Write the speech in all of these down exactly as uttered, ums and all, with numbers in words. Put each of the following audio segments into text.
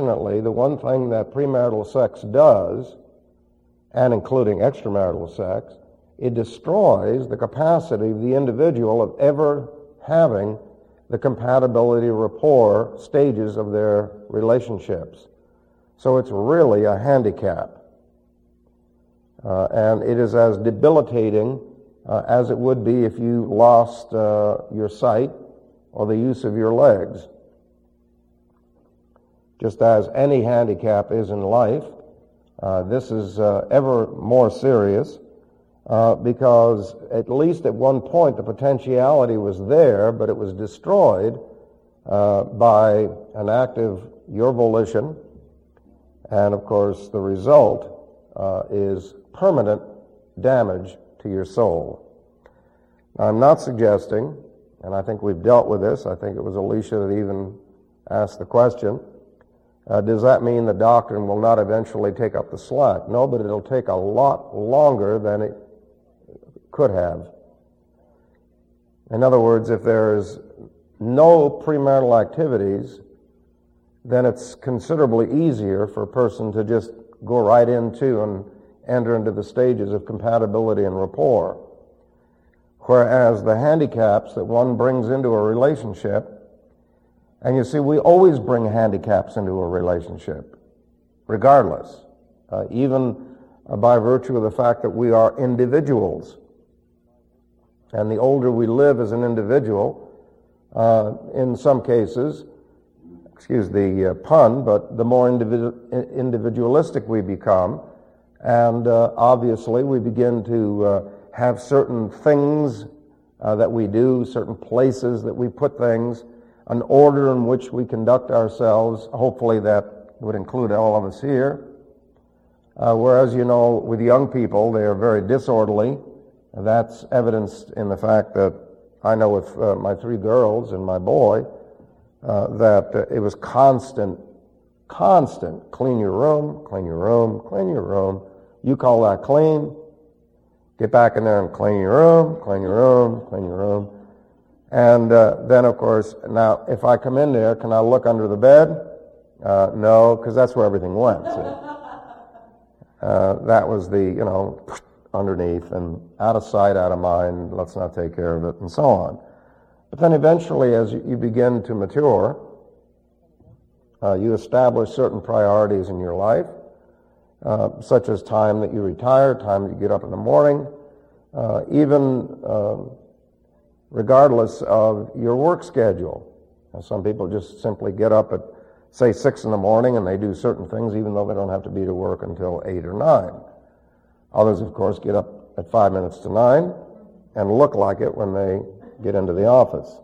unfortunately, the one thing that premarital sex does, and including extramarital sex, it destroys the capacity of the individual of ever having the compatibility rapport stages of their relationships. So it's really a handicap. Uh, and it is as debilitating uh, as it would be if you lost uh, your sight or the use of your legs. Just as any handicap is in life, uh, this is uh, ever more serious uh, because at least at one point the potentiality was there, but it was destroyed uh, by an act of your volition, and of course the result uh, is permanent damage to your soul. Now, I'm not suggesting, and I think we've dealt with this, I think it was Alicia that even asked the question, uh, does that mean the doctrine will not eventually take up the slack? No, but it'll take a lot longer than it could have. In other words, if there's no premarital activities, then it's considerably easier for a person to just go right into and enter into the stages of compatibility and rapport. Whereas the handicaps that one brings into a relationship, and you see, we always bring handicaps into a relationship, regardless, uh, even uh, by virtue of the fact that we are individuals. And the older we live as an individual, uh, in some cases, excuse the uh, pun, but the more individu- individualistic we become, and uh, obviously we begin to uh, have certain things uh, that we do, certain places that we put things, an order in which we conduct ourselves. Hopefully that would include all of us here. Uh, whereas, you know, with young people, they are very disorderly. That's evidenced in the fact that I know with uh, my three girls and my boy, uh, that uh, it was constant, constant, clean your room, clean your room, clean your room. You call that clean? Get back in there and clean your room, clean your room, clean your room. And uh, then, of course, now, if I come in there, can I look under the bed? Uh, no, because that's where everything went. Uh, that was the, you know, underneath and out of sight, out of mind, let's not take care of it, and so on. But then eventually, as you begin to mature, uh, you establish certain priorities in your life, uh, such as time that you retire, time that you get up in the morning, uh, even uh, regardless of your work schedule. Now, some people just simply get up at, say, six in the morning and they do certain things even though they don't have to be to work until eight or nine. Others, of course, get up at five minutes to nine and look like it when they get into the office.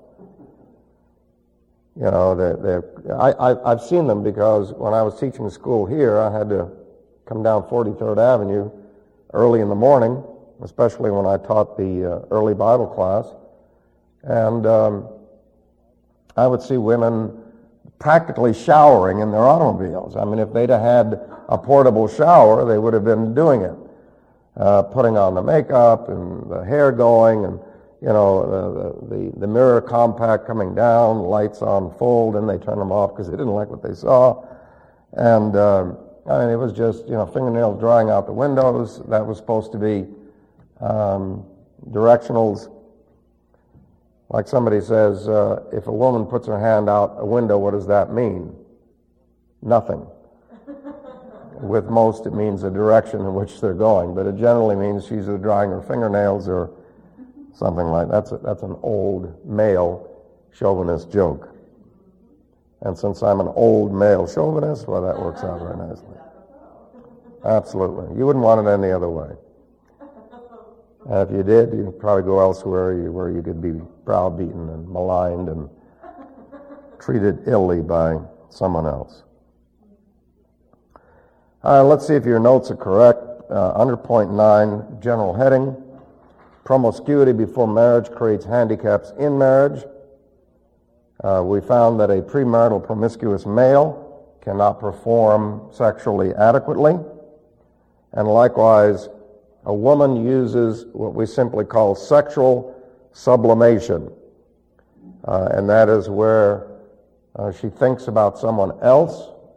You know, they're, they're, I, I, I've seen them because when I was teaching school here, I had to come down forty-third Avenue early in the morning, especially when I taught the uh, early Bible class. And um, I would see women practically showering in their automobiles. I mean, if they'd have had a portable shower, they would have been doing it, uh, putting on the makeup and the hair going, and you know, the the, the mirror compact coming down, lights on full, then they turn them off because they didn't like what they saw, and um, I mean, it was just, you know, fingernails drying out the windows. That was supposed to be um, directionals. Like somebody says, uh, if a woman puts her hand out a window, what does that mean? Nothing. With most, it means the direction in which they're going, but it generally means she's either drying her fingernails or something like that. That's a, that's an old male chauvinist joke. And since I'm an old male chauvinist, well, that works out very nicely. Absolutely. You wouldn't want it any other way. And if you did, you'd probably go elsewhere where you could be browbeaten and maligned and treated illy by someone else. All right, let's see if your notes are correct. Uh, under point nine, general heading, promiscuity before marriage creates handicaps in marriage. Uh, we found that a premarital promiscuous male cannot perform sexually adequately. And likewise, a woman uses what we simply call sexual sublimation. Uh, and that is where uh, she thinks about someone else,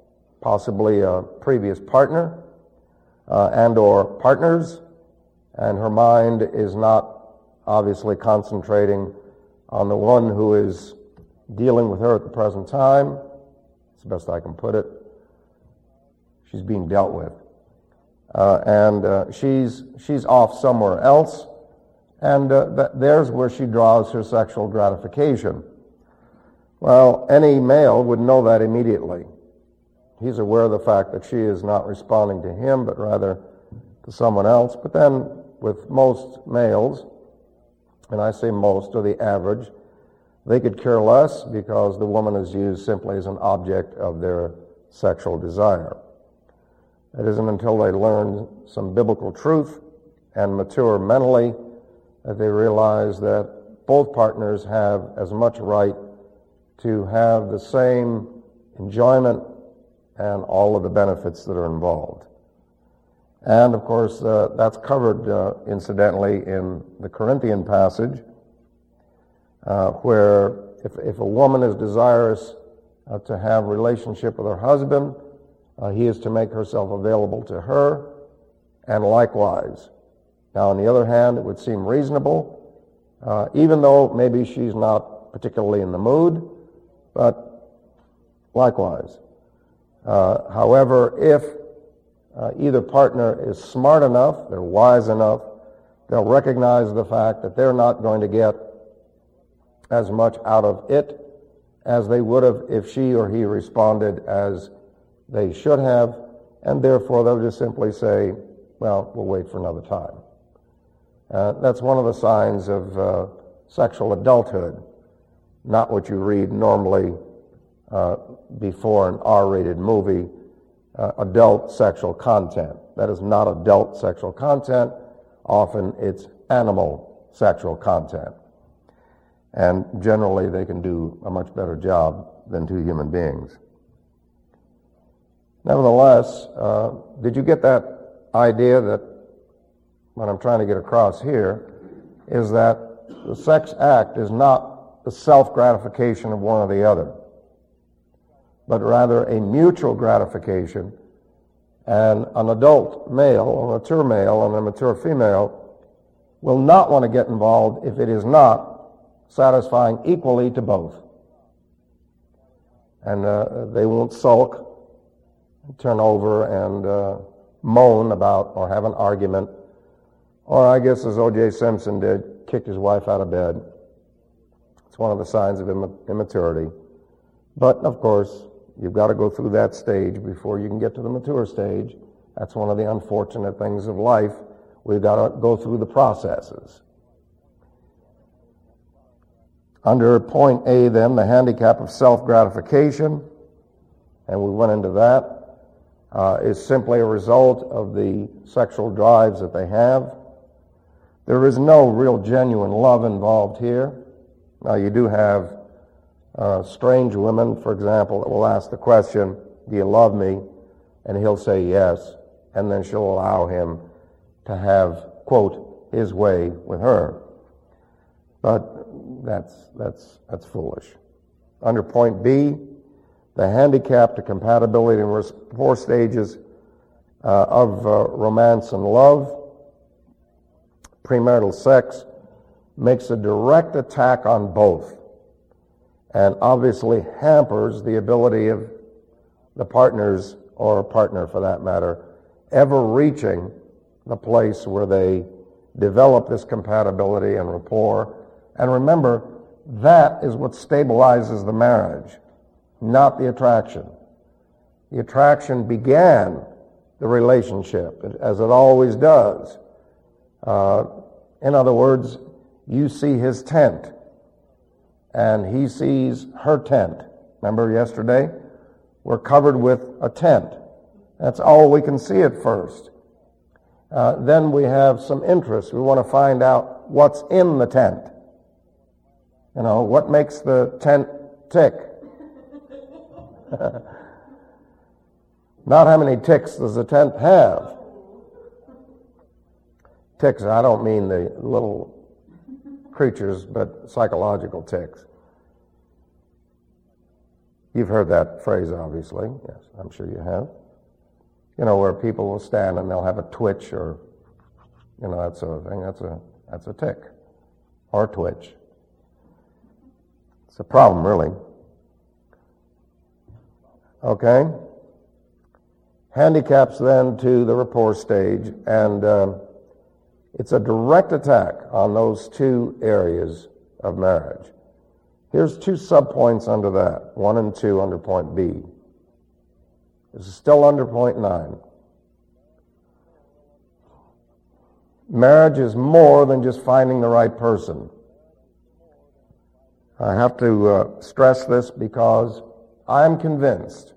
possibly a previous partner uh, and or partners, and her mind is not obviously concentrating on the one who is dealing with her at the present time. It's the best I can put it. She's being dealt with. Uh, and uh, she's she's off somewhere else, and uh, th- there's where she draws her sexual gratification. Well, any male would know that immediately. He's aware of the fact that she is not responding to him, but rather to someone else. But then with most males, and I say most, or the average, they could care less because the woman is used simply as an object of their sexual desire. It isn't until they learn some biblical truth and mature mentally that they realize that both partners have as much right to have the same enjoyment and all of the benefits that are involved. And of course, uh, that's covered uh, incidentally in the Corinthian passage, uh, where if, if a woman is desirous uh, to have a relationship with her husband, uh, he is to make herself available to her, and likewise. Now, on the other hand, it would seem reasonable, uh, even though maybe she's not particularly in the mood, but likewise. Uh, however, if Uh, either partner is smart enough, they're wise enough, they'll recognize the fact that they're not going to get as much out of it as they would have if she or he responded as they should have, and therefore they'll just simply say, well, we'll wait for another time. Uh, that's one of the signs of uh, sexual adulthood, not what you read normally uh, before an R-rated movie. Uh, adult sexual content. That is not adult sexual content. Often it's animal sexual content. And generally they can do a much better job than two human beings. Nevertheless, uh, did you get that idea that what I'm trying to get across here is that the sex act is not the self-gratification of one or the other, but rather a mutual gratification, and an adult male, a mature male, and a mature female will not want to get involved if it is not satisfying equally to both. And uh, they won't sulk, turn over, and uh, moan about or have an argument, or I guess as O J Simpson did, kicked his wife out of bed. It's one of the signs of immaturity. But, of course, you've got to go through that stage before you can get to the mature stage. That's one of the unfortunate things of life. We've got to go through the processes. Under point A, then, the handicap of self-gratification, and we went into that, uh, is simply a result of the sexual drives that they have. There is no real genuine love involved here. Now, you do have Uh, strange women, for example, that will ask the question, do you love me? And he'll say yes, and then she'll allow him to have, quote, his way with her. But that's, that's, that's foolish. Under point B, the handicap to compatibility in four stages uh, of uh, romance and love, premarital sex, makes a direct attack on both, and obviously hampers the ability of the partners, or a partner for that matter, ever reaching the place where they develop this compatibility and rapport. And remember, that is what stabilizes the marriage, not the attraction. The attraction began the relationship, as it always does. Uh, in other words, you see his tent, and he sees her tent. Remember yesterday? We're covered with a tent. That's all we can see at first. Uh, then we have some interest. We want to find out what's in the tent. You know, what makes the tent tick? Not how many ticks does the tent have. Ticks, I don't mean the little creatures, but psychological ticks. You've heard that phrase, obviously. Yes, I'm sure you have. You know, where people will stand and they'll have a twitch or, you know, that sort of thing. That's a, that's a tic or a twitch. It's a problem, really. Okay. Handicaps then to the rapport stage, and uh, it's a direct attack on those two areas of marriage. Here's two subpoints under that, one and two under point B. This is still under point nine. Marriage is more than just finding the right person. I have to uh, stress this because I'm convinced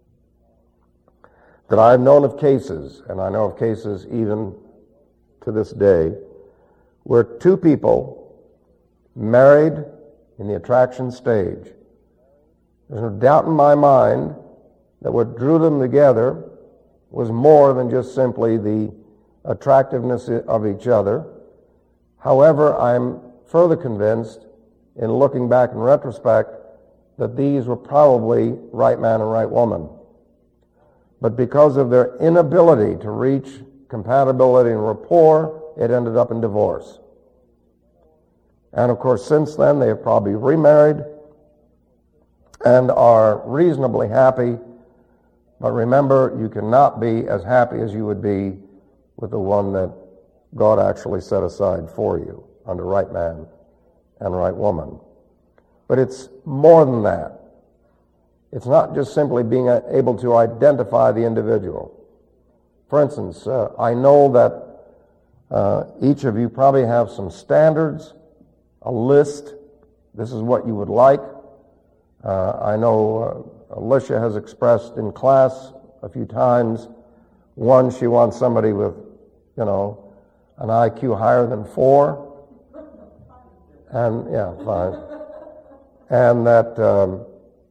that I've known of cases, and I know of cases even to this day, where two people married in the attraction stage. There's no doubt in my mind that what drew them together was more than just simply the attractiveness of each other. However, I'm further convinced, in looking back in retrospect, that these were probably right man and right woman. But because of their inability to reach compatibility and rapport, it ended up in divorce. And of course, since then, they have probably remarried and are reasonably happy. But remember, you cannot be as happy as you would be with the one that God actually set aside for you under right man and right woman. But it's more than that. It's not just simply being able to identify the individual. For instance, uh, I know that uh, each of you probably have some standards, a list. This is what you would like. Uh, I know uh, Alicia has expressed in class a few times. One, she wants somebody with, you know, an I Q higher than four. And, yeah, five. And that, um,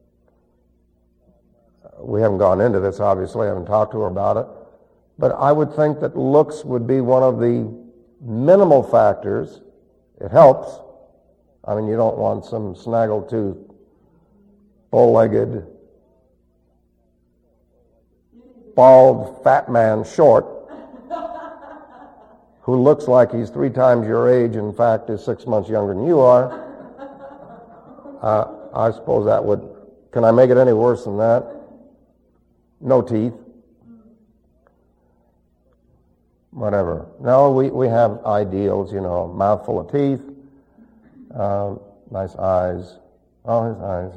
we haven't gone into this, obviously. I haven't talked to her about it. But I would think that looks would be one of the minimal factors. It helps. I mean, you don't want some snaggle-toothed, bow-legged, bald, fat man short who looks like he's three times your age, in fact, is six months younger than you are. Uh, I suppose that would... Can I make it any worse than that? No teeth. Whatever. No, we, we have ideals, you know, mouthful of teeth, uh, nice eyes. Oh, his eyes.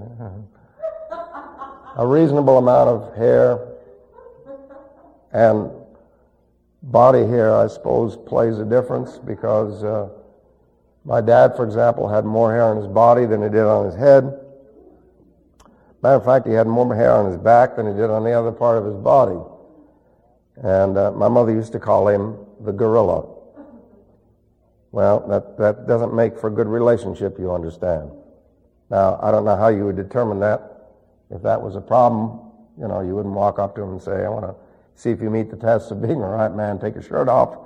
A reasonable amount of hair, and body hair, I suppose, plays a difference because uh, my dad, for example, had more hair on his body than he did on his head. Matter of fact, he had more hair on his back than he did on the other part of his body. And uh, my mother used to call him the gorilla. Well, that, that doesn't make for a good relationship, you understand. Now, I don't know how you would determine that. If that was a problem, you know, you wouldn't walk up to him and say, I want to see if you meet the test of being a right man, take your shirt off.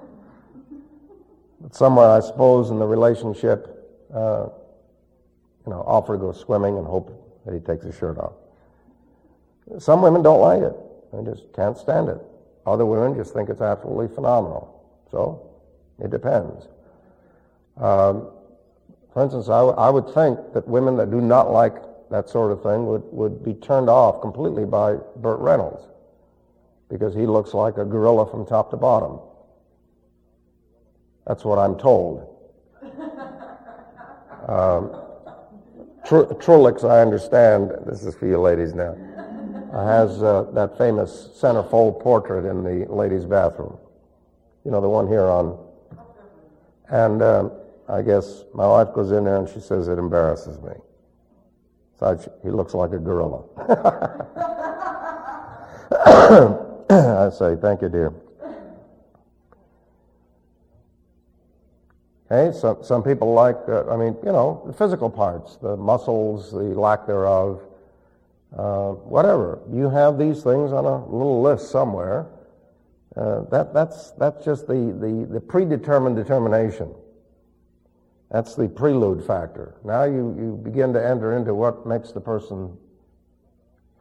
But somewhere, I suppose, in the relationship, uh, you know, offer to go swimming and hope that he takes his shirt off. Some women don't like it. They just can't stand it. Other women just think it's absolutely phenomenal. So, it depends. Um, for instance, I, w- I would think that women that do not like that sort of thing would, would be turned off completely by Burt Reynolds, because he looks like a gorilla from top to bottom. That's what I'm told. um, Tr- Trulix, I understand, this is for you ladies now, has uh, that famous centerfold portrait in the ladies' bathroom. You know, the one here on... And um, I guess my wife goes in there and she says it embarrasses me. So he looks like a gorilla. I say, thank you, dear. Okay, so some people like, uh, I mean, you know, the physical parts, the muscles, the lack thereof, uh, whatever. You have these things on a little list somewhere. Uh, that that's that's just the, the, the predetermined determination. That's the prelude factor. Now you, you begin to enter into what makes the person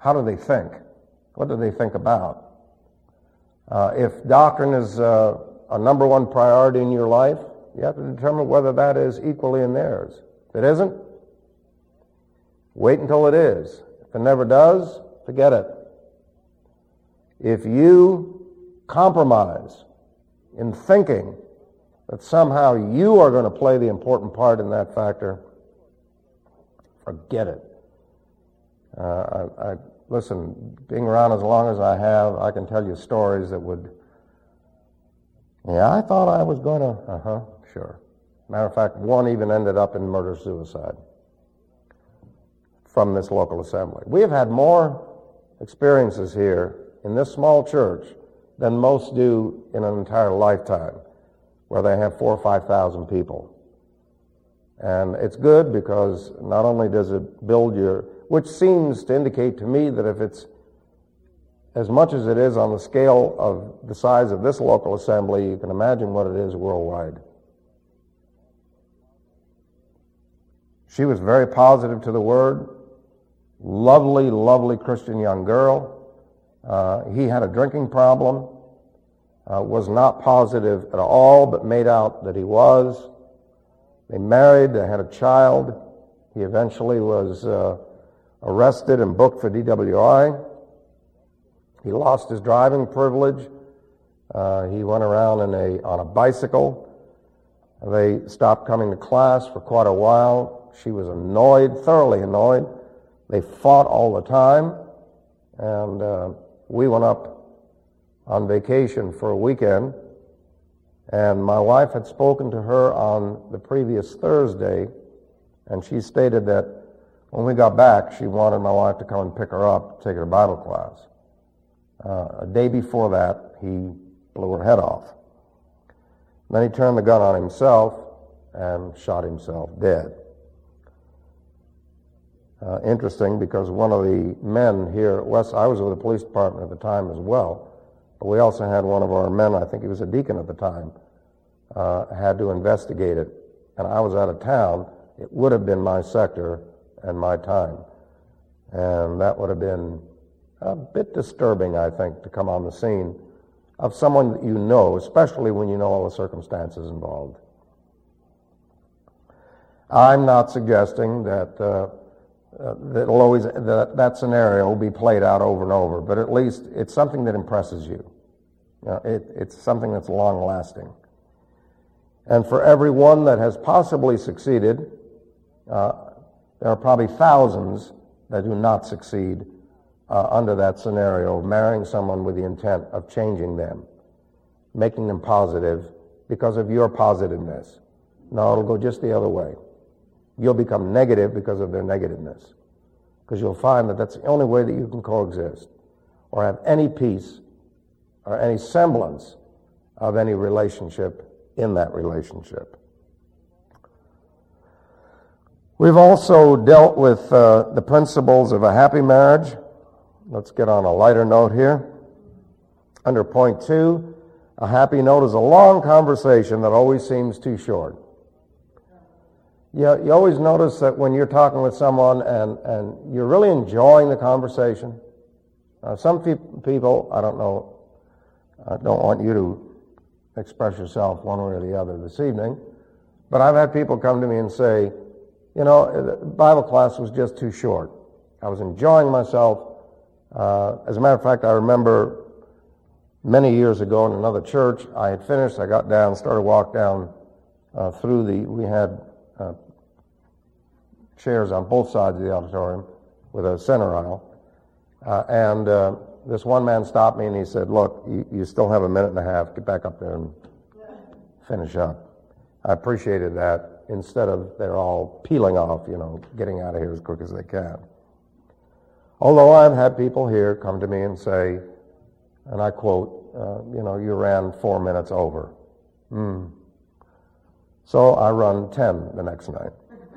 how do they think? What do they think about? Uh, if doctrine is uh, a number one priority in your life, you have to determine whether that is equally in theirs. If it isn't, wait until it is. If it never does, forget it. If you compromise in thinking that somehow you are going to play the important part in that factor, forget it. Uh, I, I Listen, being around as long as I have, I can tell you stories that would, yeah, I thought I was going to, uh-huh, sure. Matter of fact, one even ended up in murder-suicide from this local assembly. We have had more experiences here in this small church than most do in an entire lifetime, where they have four or five thousand people. And it's good because not only does it build your, which seems to indicate to me that if it's as much as it is on the scale of the size of this local assembly, you can imagine what it is worldwide. She was very positive to the Word. Lovely, lovely Christian young girl. Uh, he had a drinking problem. Uh, was not positive at all, but made out that he was. They married. They had a child. He eventually was uh, arrested and booked for D W I. He lost his driving privilege. Uh, he went around in a on a bicycle. They stopped coming to class for quite a while. She was annoyed, thoroughly annoyed. They fought all the time, and uh, we went up on vacation for a weekend, and my wife had spoken to her on the previous Thursday, and she stated that when we got back, she wanted my wife to come and pick her up, take her to Bible class. Uh, a day before that, he blew her head off. Then he turned the gun on himself and shot himself dead. Uh, interesting, because one of the men here at West, I was with the police department at the time as well, but we also had one of our men, I think he was a deacon at the time, uh, had to investigate it, and I was out of town. It would have been my sector and my time. And that would have been a bit disturbing, I think, to come on the scene of someone that you know, especially when you know all the circumstances involved. I'm not suggesting that uh, uh, that always that that scenario will be played out over and over, but at least it's something that impresses you. You know, it, it's something that's long-lasting. And for everyone that has possibly succeeded, uh, there are probably thousands that do not succeed uh, under that scenario of marrying someone with the intent of changing them, making them positive because of your positiveness. No, it'll go just the other way. You'll become negative because of their negativeness, because you'll find that that's the only way that you can coexist or have any peace or any semblance of any relationship in that relationship. We've also dealt with uh, the principles of a happy marriage. Let's get on a lighter note here. Under point two, a happy note is a long conversation that always seems too short. You, you always notice that when you're talking with someone and, and you're really enjoying the conversation. Uh, some pe- people, I don't know, I don't want you to express yourself one way or the other this evening, but I've had people come to me and say, you know, the Bible class was just too short. I was enjoying myself. Uh, as a matter of fact, I remember many years ago in another church, I had finished, I got down, started to walk down uh, through the, we had uh, chairs on both sides of the auditorium with a center aisle, uh, and uh, this one man stopped me and he said, look, you, you still have a minute and a half, get back up there and finish up. I appreciated that, instead of they're all peeling off, you know, getting out of here as quick as they can. Although I've had people here come to me and say, and I quote, uh, you know, you ran four minutes over. Mm. So I run ten the next night.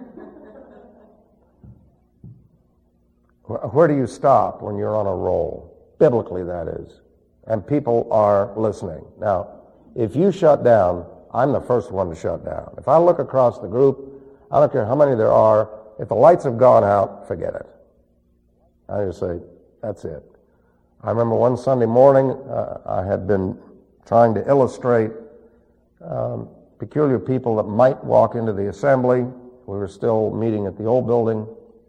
Where do you stop when you're on a roll? Biblically, that is. And people are listening. Now, if you shut down, I'm the first one to shut down. If I look across the group, I don't care how many there are, if the lights have gone out, forget it. I just say, That's it. I remember one Sunday morning, uh, I had been trying to illustrate um, peculiar people that might walk into the assembly. We were still meeting at the old building.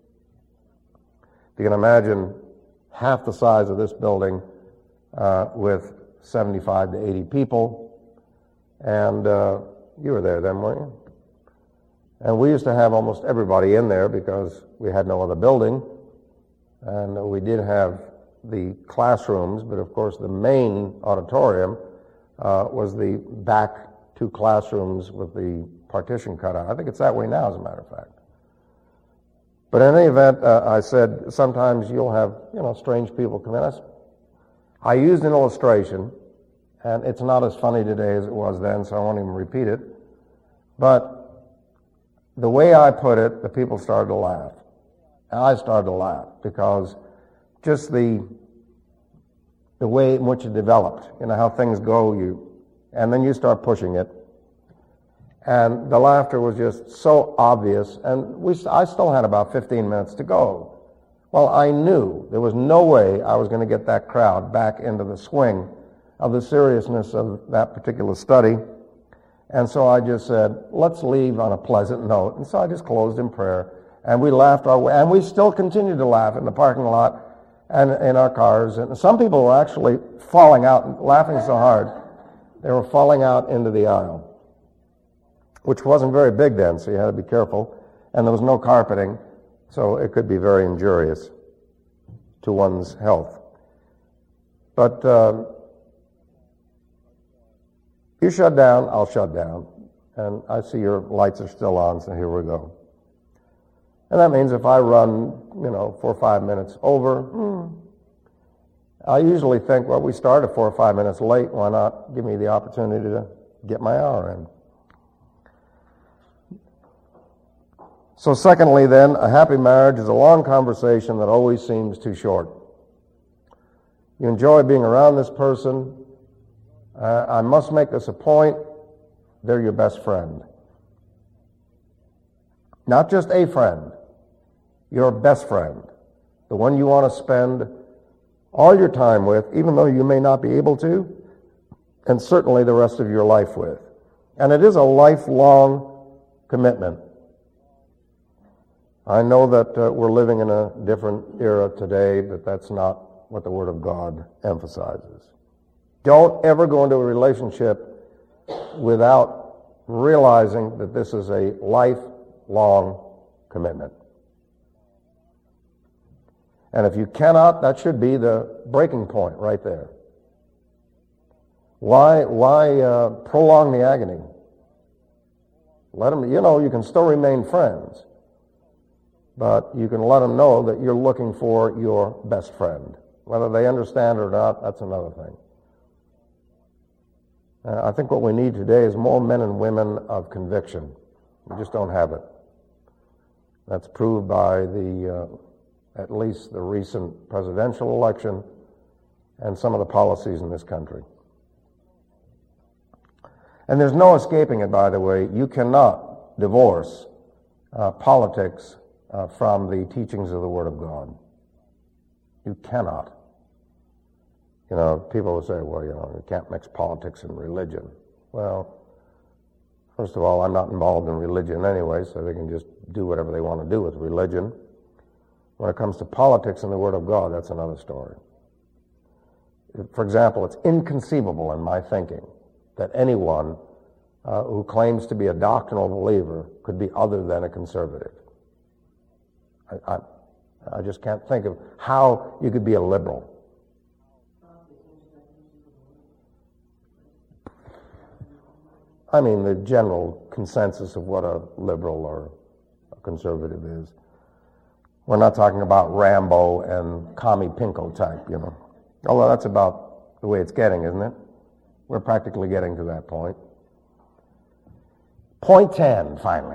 If you can imagine half the size of this building uh, with seventy-five to eighty people. And uh, you were there then, weren't you? And we used to have almost everybody in there because we had no other building. And we did have the classrooms, but of course the main auditorium uh, was the back two classrooms with the partition cut out. I think it's that way now, as a matter of fact. But in any event, uh, I said, sometimes you'll have, you know, strange people come in. I, I used an illustration, and it's not as funny today as it was then, so I won't even repeat it. But the way I put it, the people started to laugh. And I started to laugh because just the the way in which it developed, you know, how things go, you, and then you start pushing it. And the laughter was just so obvious, and we, I still had about fifteen minutes to go. Well, I knew there was no way I was going to get that crowd back into the swing of the seriousness of that particular study. And so I just said, let's leave on a pleasant note. And so I just closed in prayer, and we laughed our way, and we still continued to laugh in the parking lot and in our cars. And some people were actually falling out, laughing so hard, they were falling out into the aisle, which wasn't very big then, so you had to be careful. And there was no carpeting, so it could be very injurious to one's health. But uh, you shut down, I'll shut down. And I see your lights are still on, so here we go. And that means if I run, you know, four or five minutes over, hmm, I usually think, well, we started four or five minutes late. Why not give me the opportunity to get my hour in? So secondly, then, a happy marriage is a long conversation that always seems too short. You enjoy being around this person. Uh, I must make this a point. They're your best friend. Not just a friend. Your best friend. The one you want to spend all your time with, even though you may not be able to, and certainly the rest of your life with. And it is a lifelong commitment. I know that uh, we're living in a different era today, but that's not what the Word of God emphasizes. Don't ever go into a relationship without realizing that this is a lifelong commitment. And if you cannot, that should be the breaking point right there. Why, why uh, prolong the agony? Let them, you know, you can still remain friends, but you can let them know that you're looking for your best friend. Whether they understand it or not, that's another thing. Uh, I think what we need today is more men and women of conviction. We just don't have it. That's proved by the, uh, at least the recent presidential election and some of the policies in this country. And there's no escaping it, by the way. You cannot divorce uh, politics uh, from the teachings of the Word of God. You cannot. You know, people will say, well, you know, you can't mix politics and religion. Well, first of all, I'm not involved in religion anyway, so they can just do whatever they want to do with religion. When it comes to politics and the Word of God, that's another story. For example, it's inconceivable in my thinking that anyone uh, who claims to be a doctrinal believer could be other than a conservative. I, I, I just can't think of how you could be a liberal. I mean, the general consensus of what a liberal or a conservative is. We're not talking about Rambo and Commie Pinko type, you know. Although that's about the way it's getting, isn't it? We're practically getting to that point. Point ten, finally.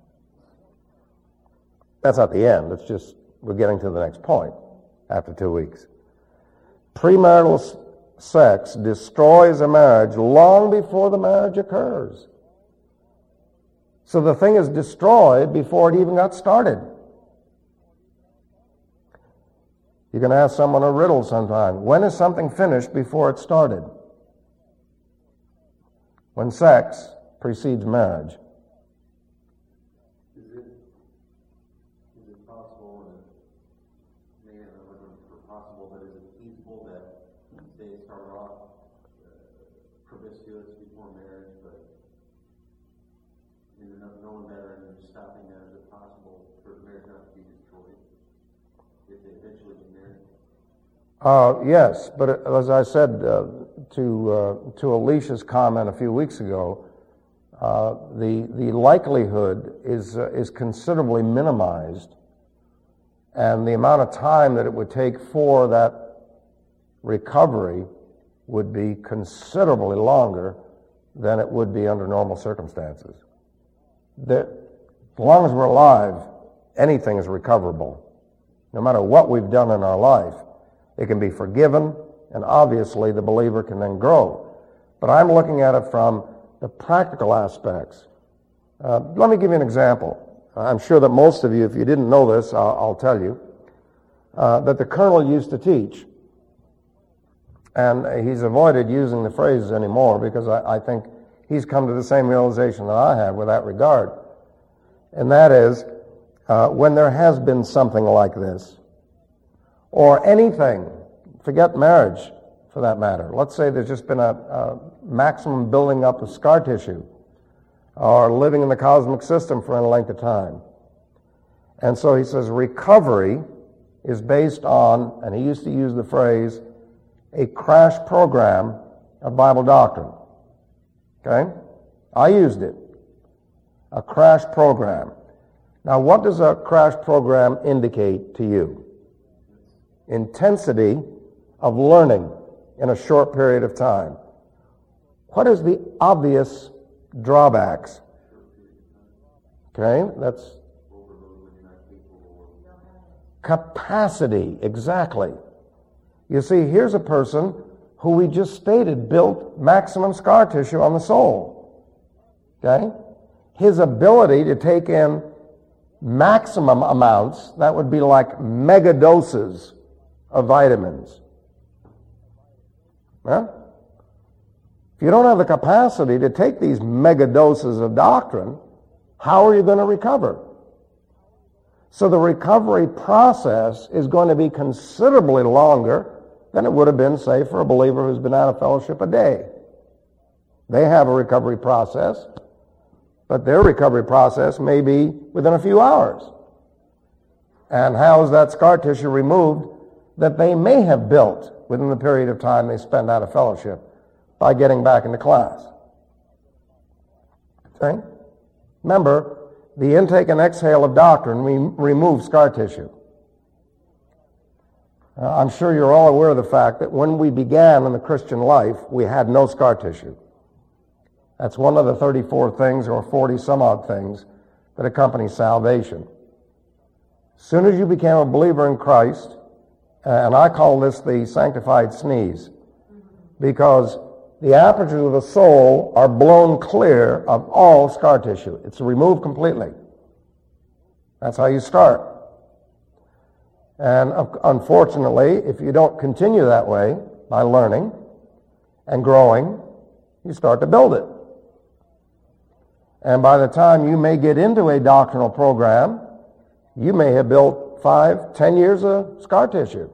That's not the end. It's just we're getting to the next point after two weeks. Premarital s- sex destroys a marriage long before the marriage occurs. So the thing is destroyed before it even got started. You can ask someone a riddle sometime. When is something finished before it started? When sex precedes marriage. Is it, is it possible, and maybe I'm looking for possible, but is it feasible that they start off uh, promiscuous before marriage, but you know, knowing better and then stopping that, is it possible for marriage not to be destroyed if they eventually get married? Uh, yes, but as I said uh, to uh, to Alicia's comment a few weeks ago, uh, the the likelihood is uh, is considerably minimized, and the amount of time that it would take for that recovery would be considerably longer than it would be under normal circumstances. That, as long as we're alive, anything is recoverable. No matter what we've done in our life, it can be forgiven, and obviously the believer can then grow. But I'm looking at it from the practical aspects. Uh, let me give you an example. I'm sure that most of you, if you didn't know this, I'll, I'll tell you, uh, that the colonel used to teach. And he's avoided using the phrases anymore because I, I think he's come to the same realization that I have with that regard. And that is, uh, when there has been something like this, or anything, forget marriage for that matter. Let's say there's just been a, a maximum building up of scar tissue, or living in the cosmic system for any length of time. And so he says recovery is based on, and he used to use the phrase, a crash program of Bible doctrine. Okay? I used it. A crash program. Now, what does a crash program indicate to you? Intensity of learning in a short period of time. What is the obvious drawbacks? Okay, that's capacity, exactly. You see, here's a person who we just stated built maximum scar tissue on the soul. Okay? His ability to take in maximum amounts, that would be like mega doses of vitamins. Huh? If you don't have the capacity to take these mega doses of doctrine, how are you going to recover? So the recovery process is going to be considerably longer than it would have been, say, for a believer who's been out of fellowship a day. They have a recovery process, but their recovery process may be within a few hours. And how is that scar tissue removed that they may have built within the period of time they spend out of fellowship by getting back into class? Okay? Remember, the intake and exhale of doctrine we remove scar tissue. Uh, I'm sure you're all aware of the fact that when we began in the Christian life, we had no scar tissue. That's one of the thirty-four things or forty some odd things that accompany salvation. As soon as you became a believer in Christ, and I call this the sanctified sneeze, because the apertures of the soul are blown clear of all scar tissue. It's removed completely. That's how you start. And unfortunately, if you don't continue that way by learning and growing, you start to build it. And by the time you may get into a doctrinal program, you may have built five, ten years of scar tissue.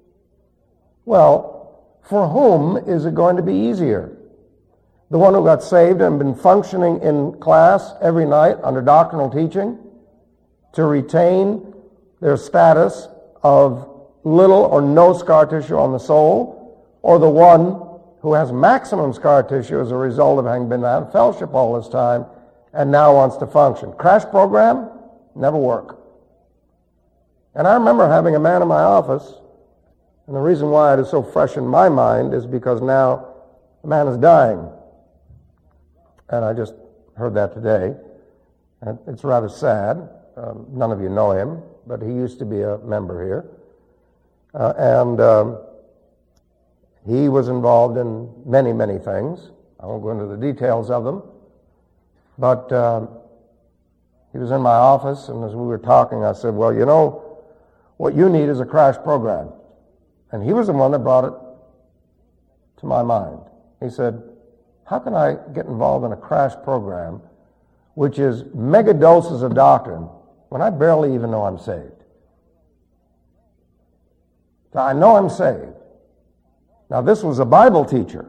Well, for whom is it going to be easier? The one who got saved and been functioning in class every night under doctrinal teaching to retain their status of little or no scar tissue on the soul, or the one who has maximum scar tissue as a result of having been out of fellowship all this time and now wants to function? Crash program, never work. And I remember having a man in my office, and the reason why it is so fresh in my mind is because now the man is dying. And I just heard that today. And it's rather sad. Um, none of you know him, but he used to be a member here. Uh, and um, he was involved in many, many things. I won't go into the details of them. But um, he was in my office, and as we were talking, I said, well, you know, what you need is a crash program. And he was the one that brought it to my mind. He said, how can I get involved in a crash program which is mega doses of doctrine when I barely even know I'm saved? So I know I'm saved. Now, this was a Bible teacher.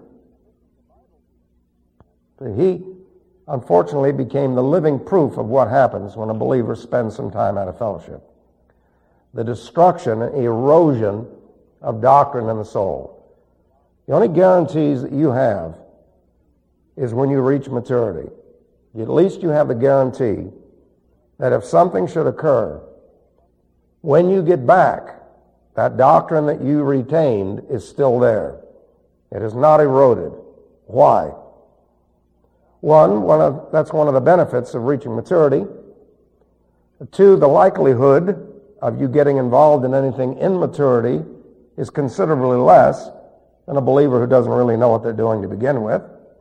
He, unfortunately, became the living proof of what happens when a believer spends some time out of fellowship. The destruction and erosion of doctrine in the soul. The only guarantees that you have is when you reach maturity. At least you have the guarantee that if something should occur, when you get back, that doctrine that you retained is still there. It is not eroded. Why? One, one of, that's one of the benefits of reaching maturity. Two, the likelihood of you getting involved in anything in maturity is considerably less than a believer who doesn't really know what they're doing to begin with.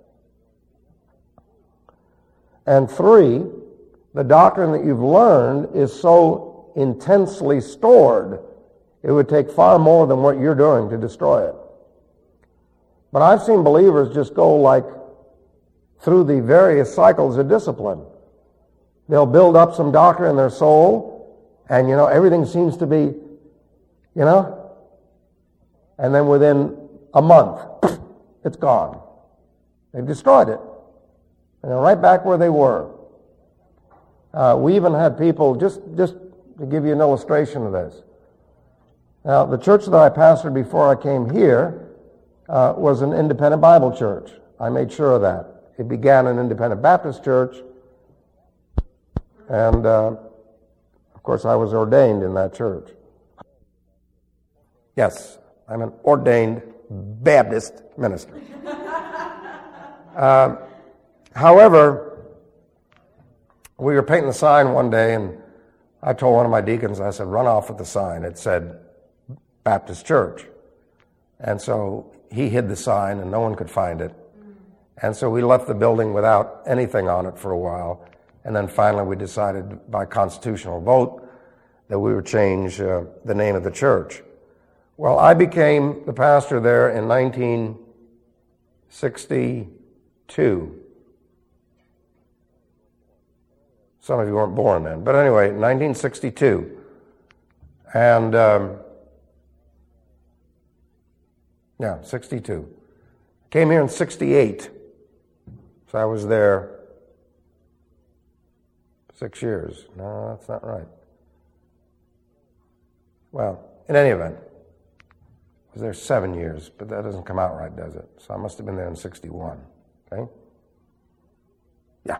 And three, the doctrine that you've learned is so intensely stored, it would take far more than what you're doing to destroy it. But I've seen believers just go like through the various cycles of discipline. They'll build up some doctrine in their soul, and, you know, everything seems to be, you know, and then within a month, it's gone. They've destroyed it. And they're right back where they were. Uh, we even had people, just, just to give you an illustration of this. Now, the church that I pastored before I came here uh, was an independent Bible church. I made sure of that. It began an independent Baptist church, and uh, of course I was ordained in that church. Yes, I'm an ordained Baptist minister. uh, however, we were painting the sign one day, and I told one of my deacons, I said, run off with the sign. It said Baptist Church. And so he hid the sign, and no one could find it. And so we left the building without anything on it for a while. And then finally we decided by constitutional vote that we would change uh, the name of the church. Well, I became the pastor there in nineteen sixty-two. Some of you weren't born then. But anyway, nineteen sixty-two. And, um, yeah, sixty-two. Came here in sixty-eight. So I was there six years. No, that's not right. Well, in any event, I was there seven years, but that doesn't come out right, does it? So I must have been there in sixty-one. Okay? Yeah.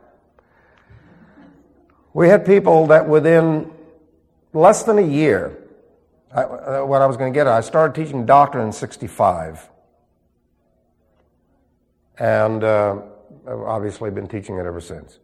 We had people that within less than a year, I, uh, what I was going to get at, I started teaching doctrine in sixty-five. And uh, I've obviously been teaching it ever since.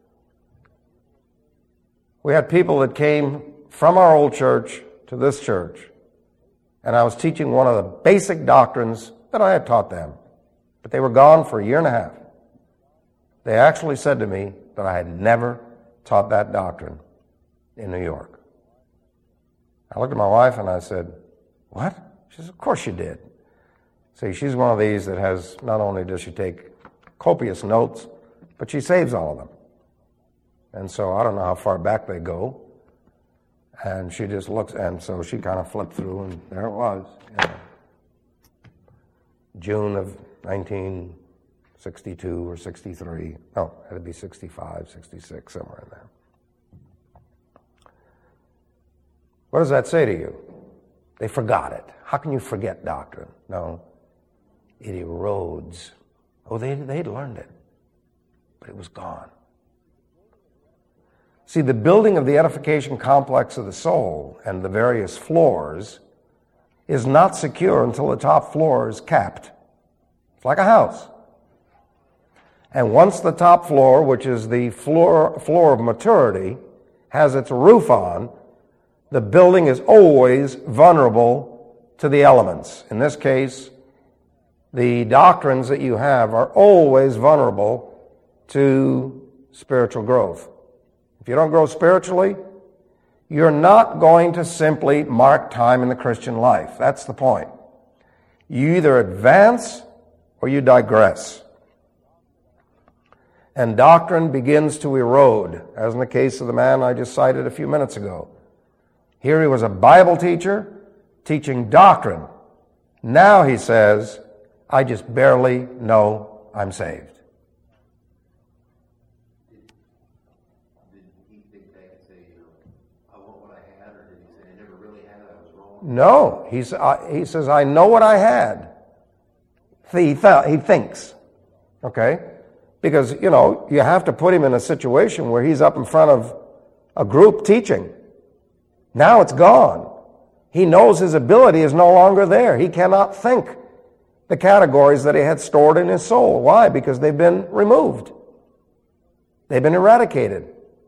We had people that came from our old church to this church, and I was teaching one of the basic doctrines that I had taught them, but they were gone for a year and a half. They actually said to me that I had never taught that doctrine in New York. I looked at my wife and I said, what? She says, of course you did. See, she's one of these that has, not only does she take copious notes, but she saves all of them. And so I don't know how far back they go. And she just looks, and so she kind of flipped through, and there it was. You know, June of nineteen sixty-two or sixty-three. No, it had to be sixty-five, sixty-six, somewhere in there. What does that say to you? They forgot it. How can you forget doctrine? No, it erodes. Oh, they, they'd learned it, but it was gone. See, the building of the edification complex of the soul and the various floors is not secure until the top floor is capped. It's like a house. And once the top floor, which is the floor, floor of maturity, has its roof on, the building is always vulnerable to the elements. In this case, the doctrines that you have are always vulnerable to spiritual growth. If you don't grow spiritually, you're not going to simply mark time in the Christian life. That's the point. You either advance or you digress. And doctrine begins to erode, as in the case of the man I just cited a few minutes ago. Here he was a Bible teacher teaching doctrine. Now he says, I just barely know I'm saved. Did he think back and say, you know, I want what I had, or did he say, I never really had it, I was wrong? No, he's, uh, he says, I know what I had. He, th- he thinks, okay? Because, you know, you have to put him in a situation where he's up in front of a group teaching. Now it's gone. He knows his ability is no longer there. He cannot think the categories that he had stored in his soul. Why? Because they've been removed. They've been eradicated.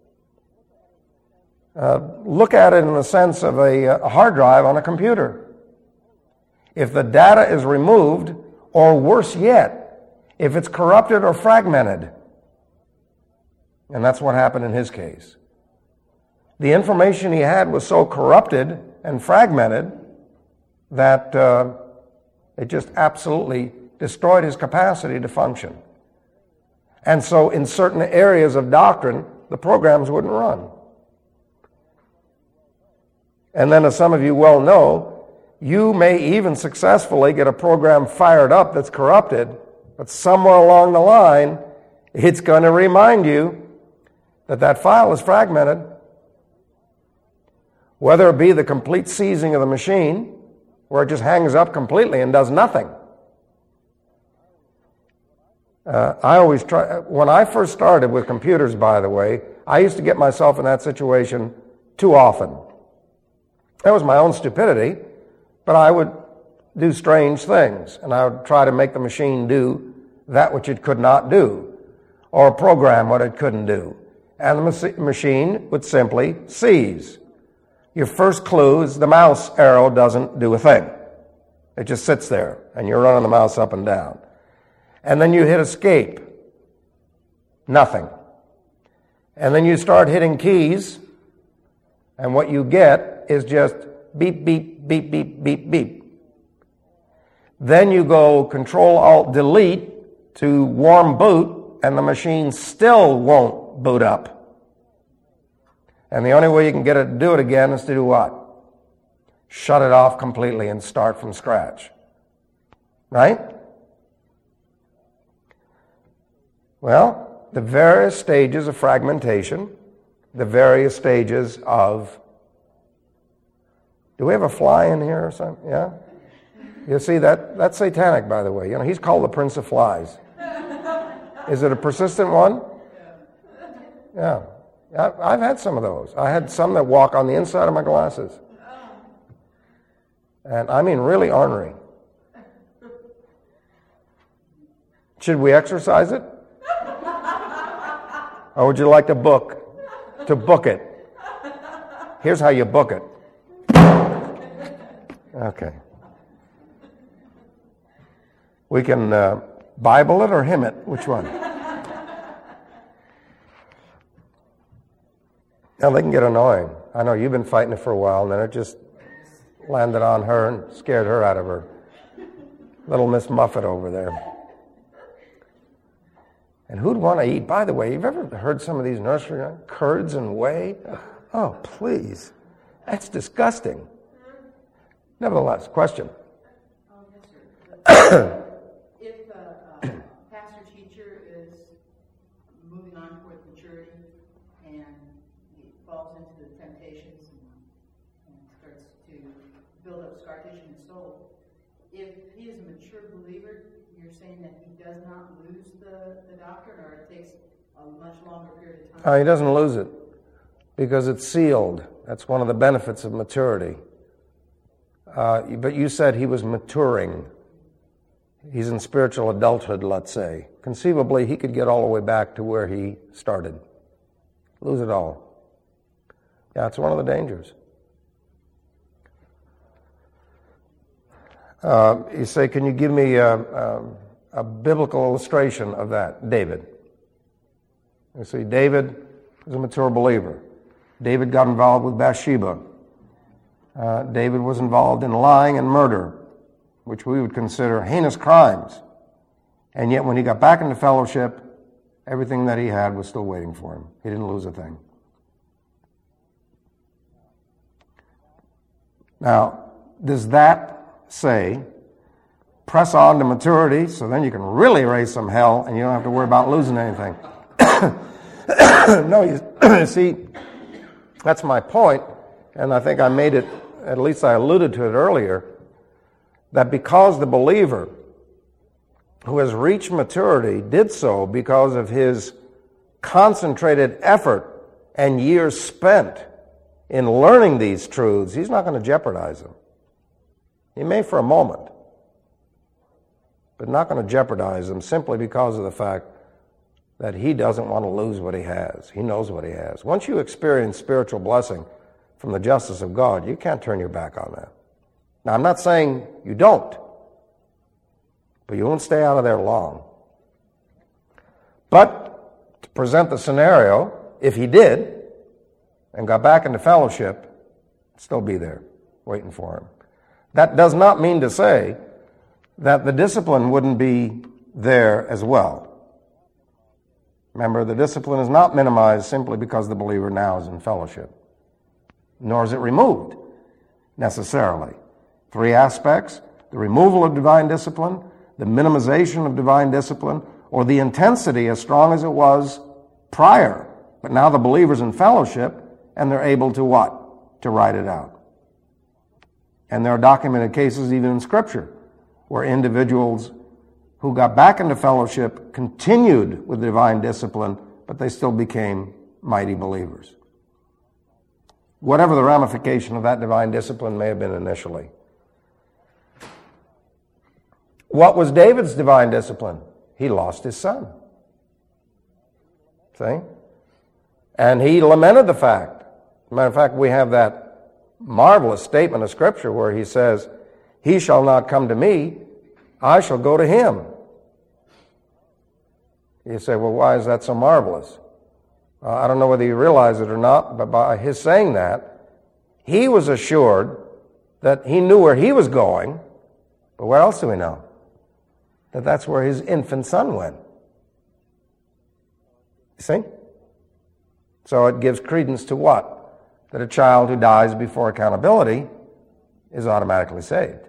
Uh, look at it in the sense of a, a hard drive on a computer. If the data is removed, or worse yet, if it's corrupted or fragmented, and that's what happened in his case. The information he had was so corrupted and fragmented that uh, it just absolutely destroyed his capacity to function. And so in certain areas of doctrine, the programs wouldn't run. And then, as some of you well know, you may even successfully get a program fired up that's corrupted, but somewhere along the line, it's going to remind you that that file is fragmented. Whether it be the complete seizing of the machine, where it just hangs up completely and does nothing. Uh, I always try, when I first started with computers, by the way, I used to get myself in that situation too often. That was my own stupidity, but I would do strange things, and I would try to make the machine do that which it could not do, or program what it couldn't do. And the machine would simply seize. Your first clue is the mouse arrow doesn't do a thing. It just sits there, and you're running the mouse up and down. And then you hit escape. Nothing. And then you start hitting keys, and what you get is just beep, beep, beep, beep, beep, beep. Then you go Control-Alt-Delete to warm boot, and the machine still won't boot up. And the only way you can get it to do it again is to do what? Shut it off completely and start from scratch. Right? Well, the various stages of fragmentation, the various stages of... Do we have a fly in here or something? Yeah? You see, that that's satanic, by the way. You know, he's called the Prince of Flies. Is it a persistent one? Yeah. I've had some of those. I had some that walk on the inside of my glasses. And I mean really ornery. Should we exercise it? Or would you like to book? To book it. Here's how you book it. Okay. We can uh, Bible it or hymn it. Which one? Now, they can get annoying. I know you've been fighting it for a while, and then it just landed on her and scared her out of her. Little Miss Muffet over there. And who'd want to eat? By the way, you've ever heard some of these nursery curds and whey? Oh, please. That's disgusting. Nevertheless, question. Um, yes, sir. If a uh, pastor-teacher is moving on toward maturity and he falls into the temptations and, and starts to build up scar tissue in his soul, if he is a mature believer, you're saying that he does not lose the, the doctrine, or it takes a much longer period of time? Uh, he doesn't lose it because it's sealed. That's one of the benefits of maturity. Uh, but you said he was maturing. He's in spiritual adulthood, let's say. Conceivably, he could get all the way back to where he started. Lose it all. Yeah, it's one of the dangers. Uh, you say, can you give me a, a, a biblical illustration of that? David. You see, David is a mature believer. David got involved with Bathsheba. Uh, David was involved in lying and murder. which we would consider heinous crimes. And yet when he got back into fellowship, everything that he had was still waiting for him. He didn't lose a thing. Now, does that say, press on to maturity so then you can really raise some hell and you don't have to worry about losing anything? No, you see, that's my point, and I think I made it, at least I alluded to it earlier, that because the believer who has reached maturity did so because of his concentrated effort and years spent in learning these truths, he's not going to jeopardize them. He may for a moment, but not going to jeopardize them simply because of the fact that he doesn't want to lose what he has. He knows what he has. Once you experience spiritual blessing from the justice of God, you can't turn your back on that. Now, I'm not saying you don't, but you won't stay out of there long. But to present the scenario, if he did and got back into fellowship, still be there waiting for him. That does not mean to say that the discipline wouldn't be there as well. Remember, the discipline is not minimized simply because the believer now is in fellowship, nor is it removed necessarily. Three aspects: the removal of divine discipline, the minimization of divine discipline, or the intensity as strong as it was prior. But now the believer's in fellowship, and they're able to what? To write it out. And there are documented cases even in Scripture where individuals who got back into fellowship continued with divine discipline, but they still became mighty believers. Whatever the ramification of that divine discipline may have been initially. What was David's divine discipline? He lost his son. See? And he lamented the fact. As a matter of fact, we have that marvelous statement of Scripture where he says, "He shall not come to me, I shall go to him." You say, well, why is that so marvelous? Uh, I don't know whether you realize it or not, but by his saying that, he was assured that he knew where he was going, but where else do we know? That that's where his infant son went. You see? So it gives credence to what? That a child who dies before accountability is automatically saved.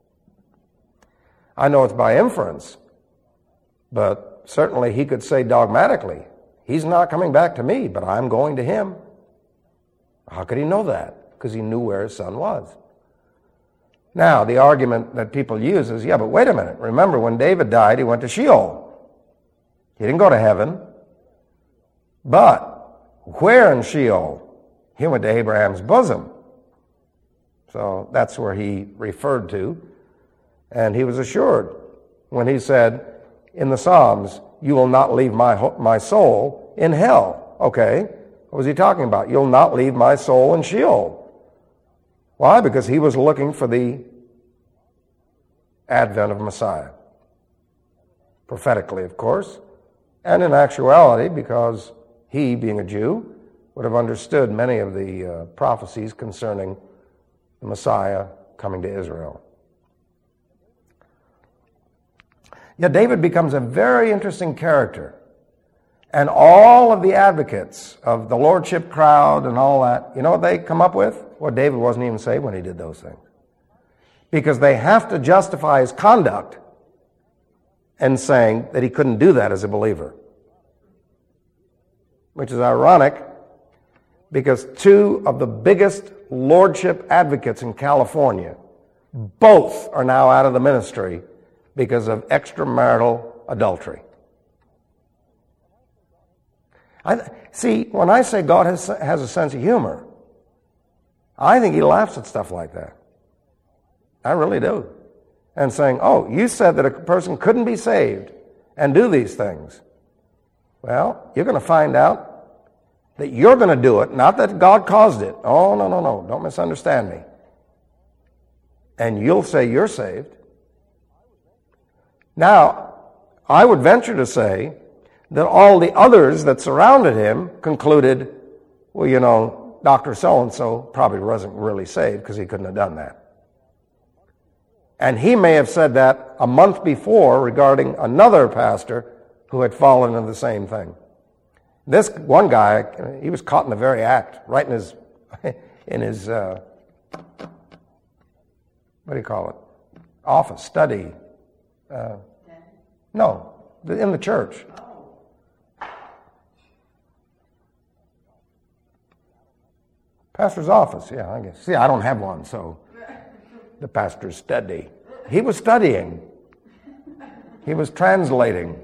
I know it's by inference, but certainly he could say dogmatically, he's not coming back to me, but I'm going to him. How could he know that? Because he knew where his son was. Now, the argument that people use is, yeah, but wait a minute. Remember, when David died, he went to Sheol. He didn't go to heaven. But where in Sheol? He went to Abraham's bosom. So that's where he referred to. And he was assured when he said in the Psalms, "You will not leave my my soul in hell." Okay, what was he talking about? You'll not leave my soul in Sheol. Why? Because he was looking for the advent of Messiah. Prophetically, of course, and in actuality, because he, being a Jew, would have understood many of the uh, prophecies concerning the Messiah coming to Israel. Yet David becomes a very interesting character. And all of the advocates of the lordship crowd and all that, you know what they come up with? Well, David wasn't even saved when he did those things. Because they have to justify his conduct and saying that he couldn't do that as a believer. Which is ironic, because two of the biggest lordship advocates in California, both are now out of the ministry because of extramarital adultery. I, see, when I say God has, has a sense of humor, I think he laughs at stuff like that. I really do. And saying, oh, you said that a person couldn't be saved and do these things. Well, you're going to find out that you're going to do it, not that God caused it. Oh, no, no, no, don't misunderstand me. And you'll say you're saved. Now, I would venture to say that all the others that surrounded him concluded, well, you know, Doctor So-and-so probably wasn't really saved because he couldn't have done that. And he may have said that a month before regarding another pastor who had fallen into the same thing. This one guy, he was caught in the very act, right in his, in his, uh, what do you call it? Office, study. Uh, no, in the church. Pastor's office, yeah, I guess. See, I don't have one, so the pastor's study. He was studying. He was translating.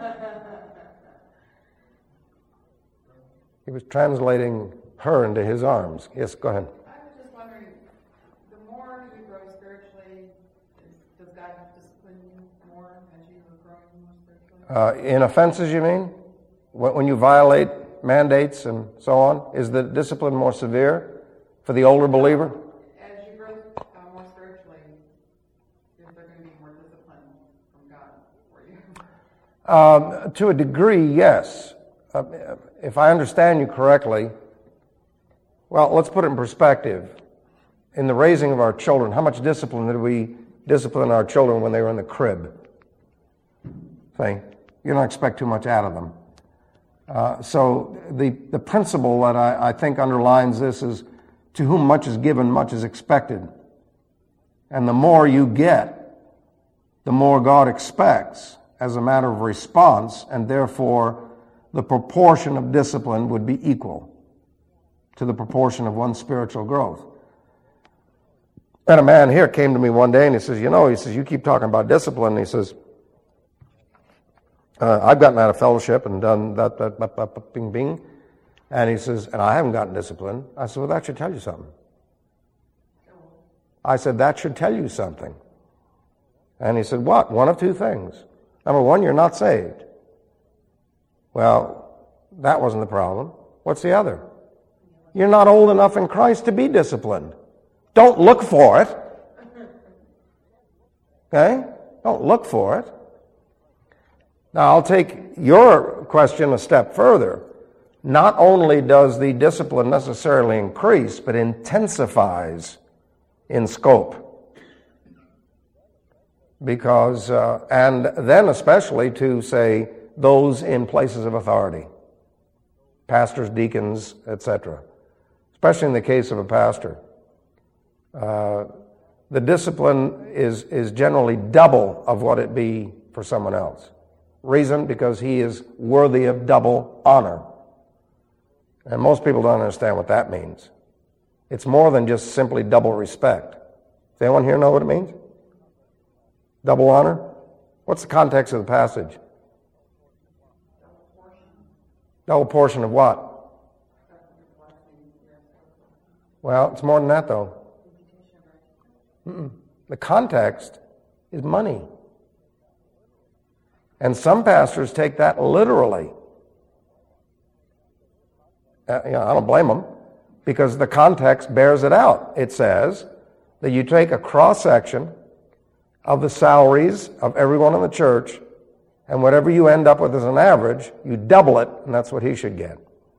He was translating her into his arms. Yes, go ahead. I was just wondering, the more you grow spiritually, does God have to discipline you more as you are growing more spiritually? Uh, in offenses, you mean? When you violate mandates and so on? Is the discipline more severe for the older believer? As you grow uh, more spiritually, is there going to be more discipline from God for you? Um, to a degree, yes. Uh, if I understand you correctly, well, let's put it in perspective. In the raising of our children, how much discipline did we discipline our children when they were in the crib? See, you don't expect too much out of them. Uh, so the, the principle that I, I think underlines this is, to whom much is given, much is expected. And the more you get, the more God expects as a matter of response, and therefore the proportion of discipline would be equal to the proportion of one's spiritual growth. And a man here came to me one day and he says, you know, he says, you keep talking about discipline. And he says, Uh, I've gotten out of fellowship and done that, that, that, that, bing, bing. And he says, and I haven't gotten disciplined. I said, well, that should tell you something. I said, that should tell you something. And he said, what? One of two things. Number one, you're not saved. Well, that wasn't the problem. What's the other? You're not old enough in Christ to be disciplined. Don't look for it. Okay? Don't look for it. Now, I'll take your question a step further. Not only does the discipline necessarily increase, but intensifies in scope. Because, uh, and then especially to, say, those in places of authority. Pastors, deacons, et cetera. Especially in the case of a pastor. Uh, the discipline is, is generally double of what it be for someone else. Reason, because he is worthy of double honor. And most people don't understand what that means. It's more than just simply double respect. Does anyone here know what it means? Double honor? What's the context of the passage? Double portion of what? Well, it's more than that, though. Mm-mm. The context is money. And some pastors take that literally. Uh, you know, I don't blame them, because the context bears it out. It says that you take a cross-section of the salaries of everyone in the church, and whatever you end up with as an average, you double it, and that's what he should get.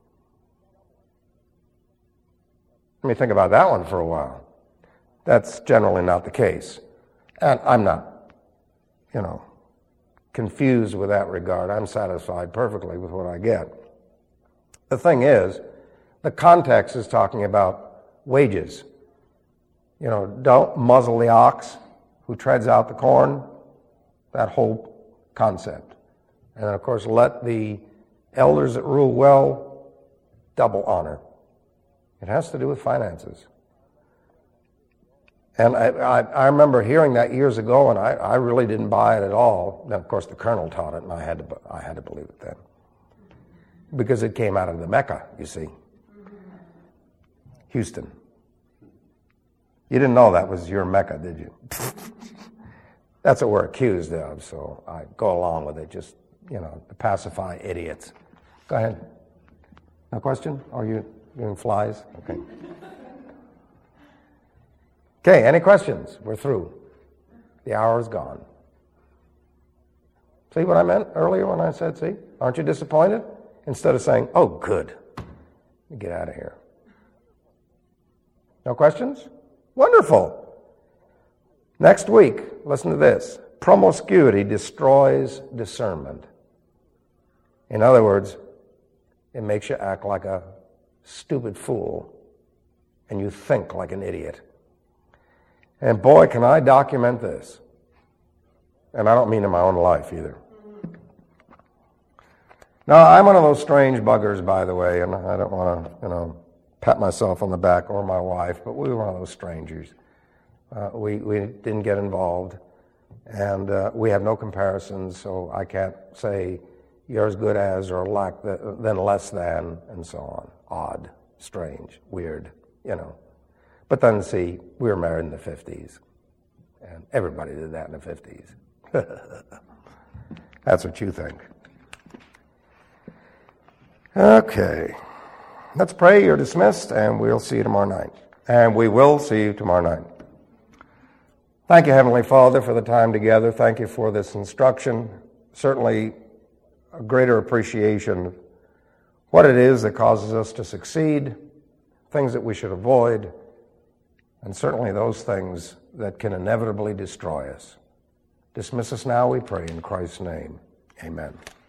Let me think about that one for a while. That's generally not the case. And I'm not, you know, confused with that regard. I'm satisfied perfectly with what I get. The thing is, the context is talking about wages. You know, don't muzzle the ox who treads out the corn, that whole concept. And of course, let the elders that rule well double honor. It has to do with finances. And I, I, I remember hearing that years ago, and I, I really didn't buy it at all. Now, of course, the colonel taught it, and I had to, I had to believe it then. Because it came out of the Mecca, you see. Houston. You didn't know that was your Mecca, did you? That's what we're accused of, so I go along with it, just, you know, to pacify idiots. Go ahead. No question? Are you doing flies? Okay. Okay, any questions? We're through. The hour is gone. See what I meant earlier when I said, see? Aren't you disappointed? Instead of saying, oh, good. Let me get out of here. No questions? Wonderful. Next week, listen to this. Promiscuity destroys discernment. In other words, it makes you act like a stupid fool, and you think like an idiot. And boy, can I document this. And I don't mean in my own life either. Now, I'm one of those strange buggers, by the way, and I don't want to, you know, pat myself on the back or my wife, but we were one of those strangers. Uh, we, we didn't get involved, and uh, we have no comparisons, so I can't say you're as good as or lack the, then less than, and so on. Odd, strange, weird, you know. But then, see, we were married in the fifties, and everybody did that in the fifties. That's what you think. Okay. Let's pray. You're dismissed, and we'll see you tomorrow night. And we will see you tomorrow night. Thank you, Heavenly Father, for the time together. Thank you for this instruction. Certainly a greater appreciation of what it is that causes us to succeed, things that we should avoid, and certainly those things that can inevitably destroy us. Dismiss us now, we pray, in Christ's name. Amen.